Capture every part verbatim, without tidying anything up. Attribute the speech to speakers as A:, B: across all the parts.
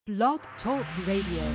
A: Blog Talk Radio.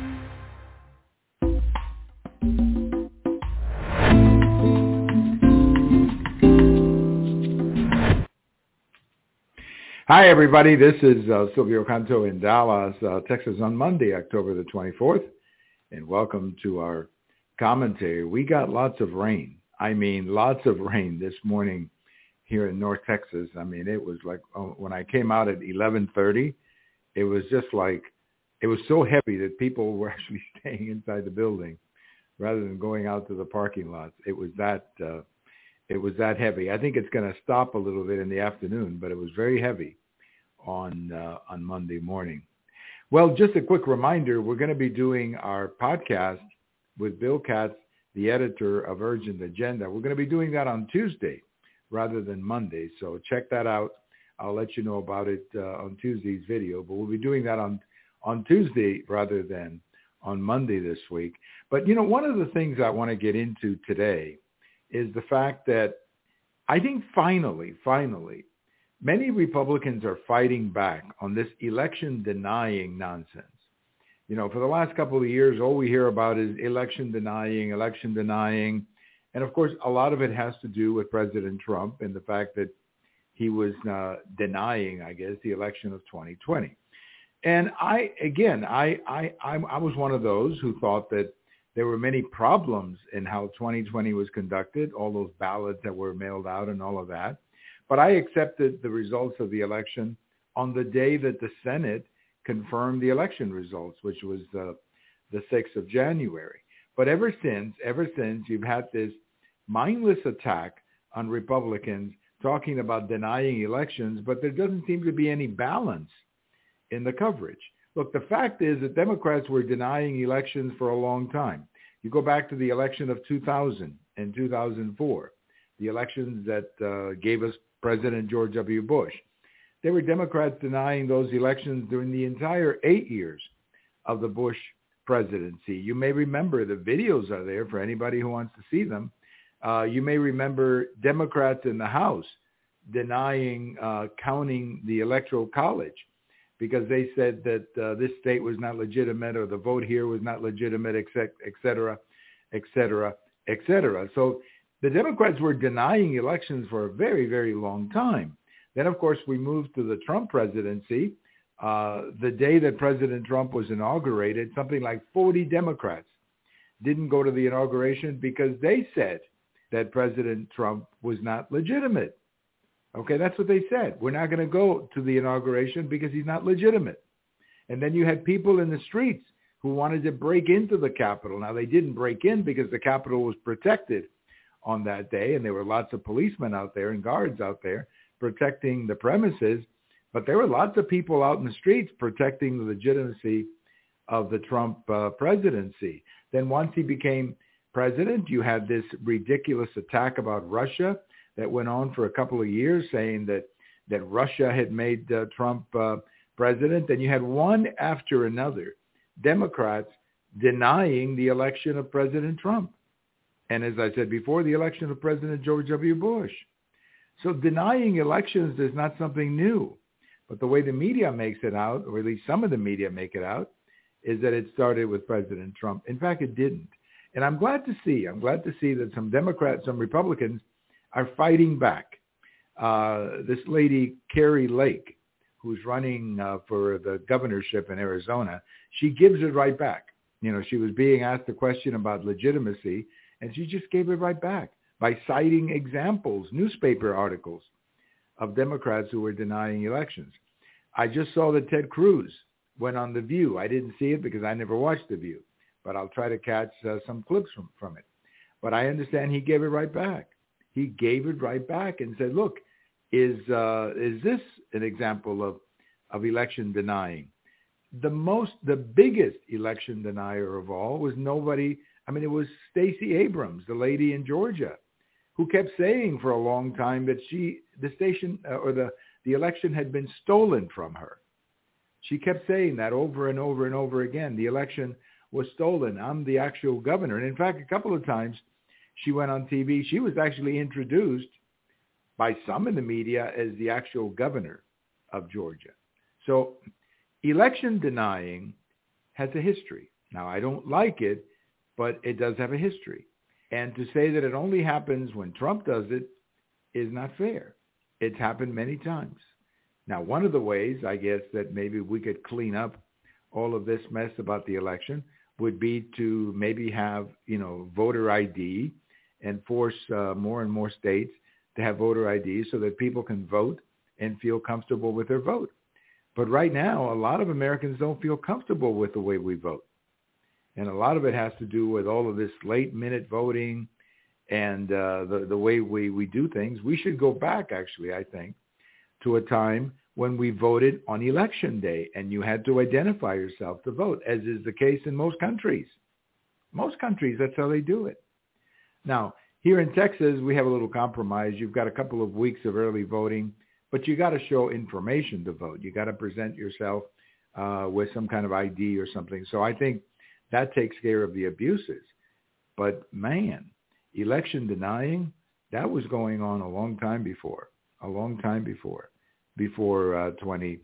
B: Hi, everybody. This is uh, Silvio Canto in Dallas, uh, Texas on Monday, October the twenty-fourth, and welcome to our commentary. We got lots of rain. I mean, lots of rain this morning here in North Texas. I mean, it was like oh, when I came out at eleven thirty, it was just like, it was so heavy that people were actually staying inside the building rather than going out to the parking lots. It was that, uh, it was that heavy. I think it's going to stop a little bit in the afternoon, but it was very heavy on uh, on Monday morning. Well, just a quick reminder, we're going to be doing our podcast with Bill Katz, the editor of Urgent Agenda. We're going to be doing that on Tuesday rather than Monday, so check that out. I'll let you know about it uh, on Tuesday's video, but we'll be doing that on, on Tuesday rather than on Monday this week. But, you know, one of the things I want to get into today is the fact that I think finally, finally, many Republicans are fighting back on this election-denying nonsense. You know, for the last couple of years, all we hear about is election-denying, election-denying. And, of course, a lot of it has to do with President Trump and the fact that he was uh, denying, I guess, the election of twenty twenty. And I, again, I, I, I, I was one of those who thought that there were many problems in how twenty twenty was conducted, all those ballots that were mailed out and all of that. But I accepted the results of the election on the day that the Senate confirmed the election results, which was uh, the sixth of January. But ever since, ever since, you've had this mindless attack on Republicans talking about denying elections, but there doesn't seem to be any balance in the coverage. Look, the fact is that Democrats were denying elections for a long time. You go back to the election of two thousand and two thousand four, the elections that uh, gave us President George W. Bush. There were Democrats denying those elections during the entire eight years of the Bush presidency. You may remember the videos are there for anybody who wants to see them. Uh, you may remember Democrats in the House denying uh, counting the Electoral College because they said that uh, this state was not legitimate or the vote here was not legitimate, et cetera, et cetera, et cetera, et cetera. So the Democrats were denying elections for a very, very long time. Then, of course, we moved to the Trump presidency. Uh, the day that President Trump was inaugurated, something like forty Democrats didn't go to the inauguration because they said that President Trump was not legitimate. Okay, that's what they said. We're not going to go to the inauguration because he's not legitimate. And then you had people in the streets who wanted to break into the Capitol. Now, they didn't break in because the Capitol was protected on that day, and there were lots of policemen out there and guards out there protecting the premises, but there were lots of people out in the streets protecting the legitimacy of the Trump uh, presidency. Then once he became president, you had this ridiculous attack about Russia that went on for a couple of years, saying that, that Russia had made uh, Trump uh, president. And you had one after another Democrats denying the election of President Trump. And as I said before, the election of President George W. Bush. So denying elections is not something new. But the way the media makes it out, or at least some of the media make it out, is that it started with President Trump. In fact, it didn't. And I'm glad to see, I'm glad to see that some Democrats, some Republicans are fighting back. Uh, this lady, Kari Lake, who's running uh, for the governorship in Arizona, she gives it right back. You know, she was being asked a question about legitimacy, and she just gave it right back by citing examples, newspaper articles of Democrats who were denying elections. I just saw that Ted Cruz went on The View. I didn't see it because I never watched The View, but I'll try to catch uh, some clips from, from it. But I understand he gave it right back. He gave it right back and said, look, is uh, is this an example of, of election denying? The most, the biggest election denier of all was nobody, I mean, it was Stacey Abrams, the lady in Georgia, who kept saying for a long time that she, the station uh, or the, the election had been stolen from her. She kept saying that over and over and over again. The election was stolen. I'm the actual governor. And in fact, a couple of times she went on T V. She was actually introduced by some in the media as the actual governor of Georgia. So election denying has a history. Now, I don't like it, but it does have a history. And to say that it only happens when Trump does it is not fair. It's happened many times. Now, one of the ways, I guess, that maybe we could clean up all of this mess about the election would be to maybe have, you know, voter I D and force uh, more and more states to have voter I D so that people can vote and feel comfortable with their vote. But right now, a lot of Americans don't feel comfortable with the way we vote. And a lot of it has to do with all of this late-minute voting and uh, the, the way we, we do things. We should go back, actually, I think, to a time when we voted on election day and you had to identify yourself to vote, as is the case in most countries. Most countries, that's how they do it. Now, here in Texas, we have a little compromise. You've got a couple of weeks of early voting, but you got to show information to vote. You got to present yourself uh, with some kind of I D or something. So I think that takes care of the abuses. But man, election denying, that was going on a long time before, a long time before, before uh, twenty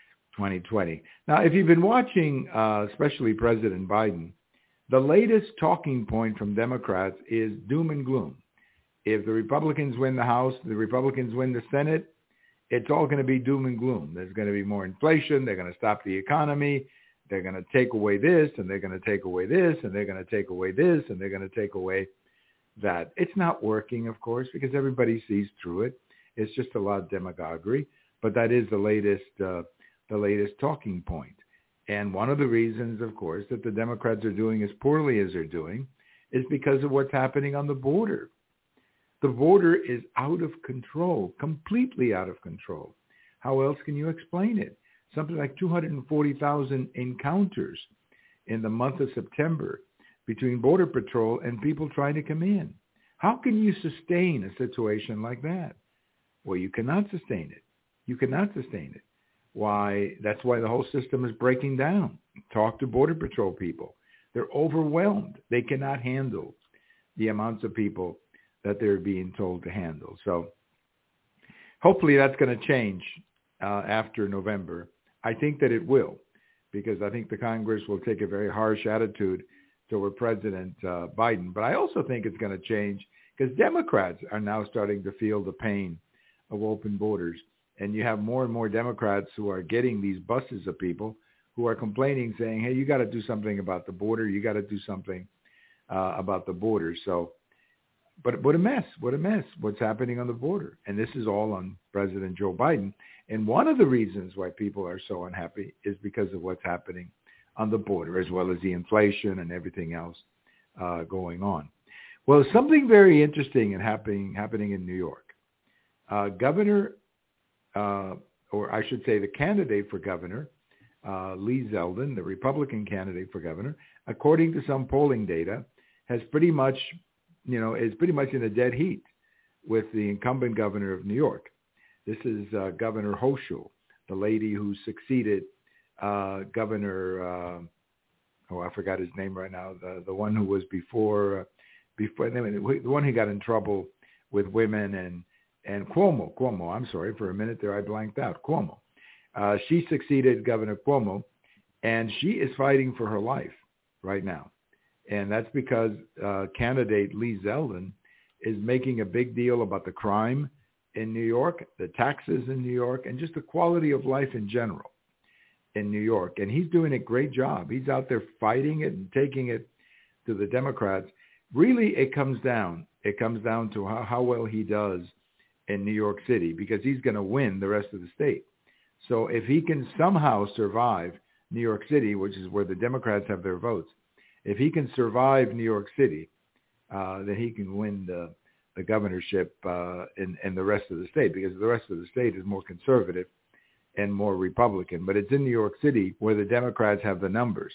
B: twenty. Now, if you've been watching, uh, especially President Biden, the latest talking point from Democrats is doom and gloom. If the Republicans win the House, the Republicans win the Senate, it's all going to be doom and gloom. There's going to be more inflation. They're going to stop the economy. They're going to take away this, and they're going to take away this, and they're going to take away this, and they're going to take away that. It's not working, of course, because everybody sees through it. It's just a lot of demagoguery. But that is the latest, uh, the latest talking point. And one of the reasons, of course, that the Democrats are doing as poorly as they're doing is because of what's happening on the border. The border is out of control, completely out of control. How else can you explain it? Something like two hundred forty thousand encounters in the month of September between Border Patrol and people trying to come in. How can you sustain a situation like that? Well, you cannot sustain it. You cannot sustain it. Why? That's why the whole system is breaking down. Talk to Border Patrol people. They're overwhelmed. They cannot handle the amounts of people that they're being told to handle. So hopefully that's going to change uh, after November. I think that it will, because I think the Congress will take a very harsh attitude toward President uh, Biden. But I also think it's going to change because Democrats are now starting to feel the pain of open borders. And you have more and more Democrats who are getting these buses of people who are complaining, saying, hey, you got to do something about the border. You got to do something uh, about the border. So, but what a mess. What a mess. What's happening on the border. And this is all on President Joe Biden. And one of the reasons why people are so unhappy is because of what's happening on the border, as well as the inflation and everything else uh, going on. Well, something very interesting and happening happening in New York. Uh, Governor, uh, or I should say the candidate for governor, uh, Lee Zeldin, the Republican candidate for governor, according to some polling data, has pretty much, you know, is pretty much in a dead heat with the incumbent governor of New York. This is uh, Governor Hochul, the lady who succeeded uh, Governor, uh, oh, I forgot his name right now, the the one who was before, uh, before the one who got in trouble with women and, and Cuomo, Cuomo, I'm sorry, for a minute there I blanked out, Cuomo. Uh, she succeeded Governor Cuomo, and she is fighting for her life right now. And that's because uh, candidate Lee Zeldin is making a big deal about the crime in New York, the taxes in New York, and just the quality of life in general in New York. And he's doing a great job. He's out there fighting it and taking it to the Democrats. Really, it comes down. It comes down to how, how well he does in New York City, because he's going to win the rest of the state. So if he can somehow survive New York City, which is where the Democrats have their votes, if he can survive New York City, uh, then he can win the the governorship uh, in, in the rest of the state, because the rest of the state is more conservative and more Republican. But it's in New York City where the Democrats have the numbers.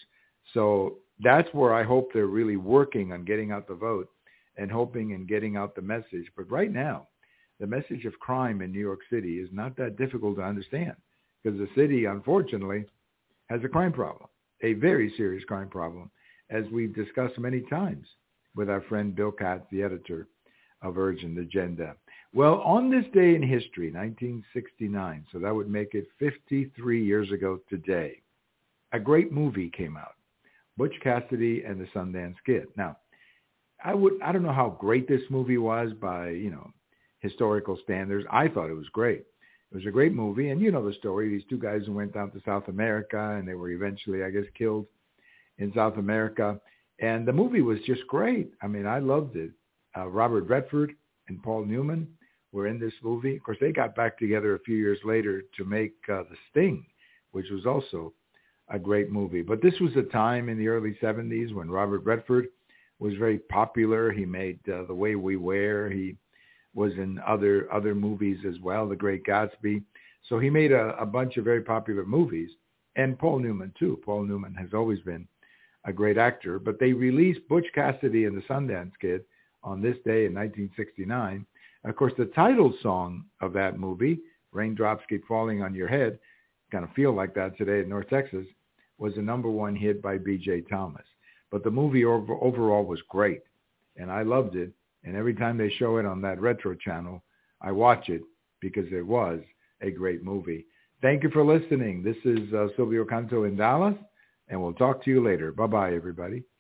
B: So that's where I hope they're really working on getting out the vote and hoping and getting out the message. But right now, the message of crime in New York City is not that difficult to understand, because the city, unfortunately, has a crime problem, a very serious crime problem, as we've discussed many times with our friend Bill Katz, the editor of Urgent Agenda. Well, on this day in history, nineteen sixty-nine, so that would make it fifty-three years ago today, a great movie came out, Butch Cassidy and the Sundance Kid. Now, I would I don't know how great this movie was by, you know, historical standards. I thought it was great. It was a great movie, and you know the story. These two guys who went down to South America, and they were eventually, I guess, killed in South America. And the movie was just great. I mean, I loved it. Uh, Robert Redford and Paul Newman were in this movie. Of course, they got back together a few years later to make uh, The Sting, which was also a great movie. But this was a time in the early seventies when Robert Redford was very popular. He made uh, The Way We Wear. He was in other other movies as well, The Great Gatsby. So he made a, a bunch of very popular movies. And Paul Newman, too. Paul Newman has always been a great actor. But they released Butch Cassidy and the Sundance Kid on this day in nineteen sixty-nine. Of course, the title song of that movie, Raindrops Keep Falling on Your Head, kind of feel like that today in North Texas, was a number one hit by B J Thomas. But the movie over, overall was great, and I loved it. And every time they show it on that retro channel, I watch it because it was a great movie. Thank you for listening. This is uh, Silvio Canto in Dallas, and we'll talk to you later. Bye-bye, everybody.